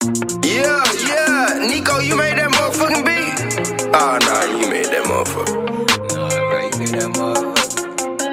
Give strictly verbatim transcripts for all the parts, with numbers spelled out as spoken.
Yeah, yeah, Nico, you made that motherfucking beat. Oh, nah, you made that motherfucker. Nah, bro, you made that motherfucker.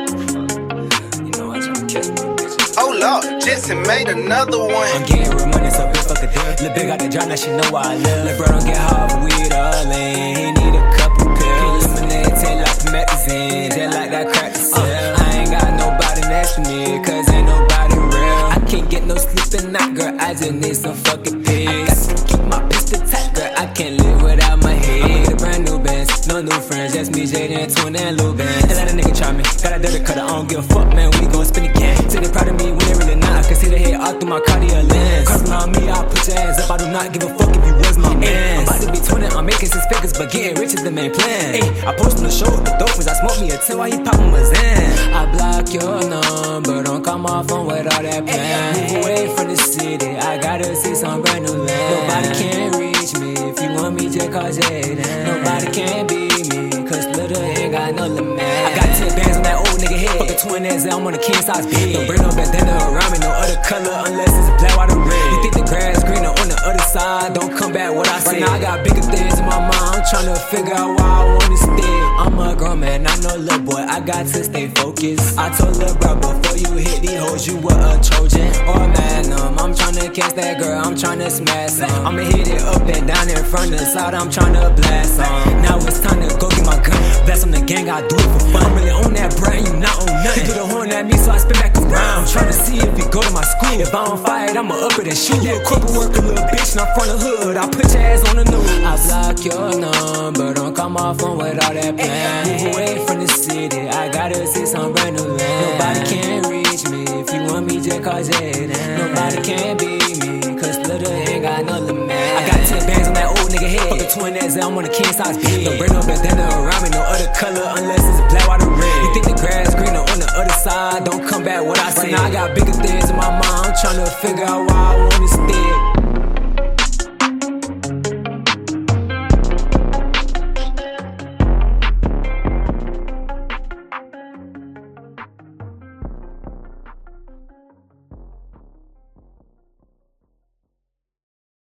You know I tryna catch my bitches. Oh, Lord, Jesse made another one. I'm getting real money, so bitch, fuck a deal. Lil' big got the drop, now she know why I live. Lil' bro don't get hard for weed or lean. He need a couple pills. Lemonade taste like promethazine, just like that crack to sell. Uh, I ain't got nobody next to me, cause ain't nobody real. I can't get no sleep at night, girl, I just need some fucking peace. I got to keep my pistol tight, girl, I can't live without my head. I'ma get a brand new Benz, no new friends, just me, Jaden, and Twin, and Lil Ben. And let a nigga try me, got a dirty cutter, I don't give a fuck, man, we gon' spin again. Say they proud of me when they really not, I can see the hate all through my cardio lens. Crossing on me, I'll put your ass up, I do not give a fuck if you was my man. I'm about to be twinning, I'm making six figures, but getting rich is the main plan. Ay, I post on the show with the dope, I smoke me a ten while you poppin' my Zan. I block your number, don't come off on with all that plan. Move away from the city, I gotta see some brand new land. Nobody can reach me, if you want me, just call Jaden. Nobody can beat me, cause little ain't got no limit. I got ten bands on that old nigga head. Fuck a twin ass, I'm on a king size bed. Don't bring no bandana around me, no other color unless it's black, white, or red. You think the grass greener on the other side, don't come back what I say. Right now I got bigger things in my mind, I'm tryna figure out why I wanna stay. I'm a grown man, I know little boy, I got to stay focused. I told lil' bro, before you hit these hoes, you were a Trojan or a Magnum. I'm tryna catch that girl, I'm tryna smash some. I'ma hit it up and down in front of the side, I'm tryna blast some. Now it's time to go get my gun, blast on the gang, I do it for fun. I'm really on that brand, you not on nothing. He do the horn at me, so I spin back around. I'm tryna see if he go to my school. If I don't fight, I'ma up it and shoot. You a corporate worker, little bitch, and I'm from the hood, I put your ass on the news. I block your number, don't come off on with all that plan. Move away from the city, I gotta see some brand new land. Nobody can reach me, if you want me, just call Jaden. Nobody can beat me, cause little ain't got no limit. I got ten bands on that old nigga head. Fuck a twin ass, I'm on a king size bed. Don't bring no bandana around me, no other color unless it's black, white, or red. You think the grass greener on the other side, don't come back what I say. Right now I got bigger things in my mind, I'm tryna figure out why I wanna stay.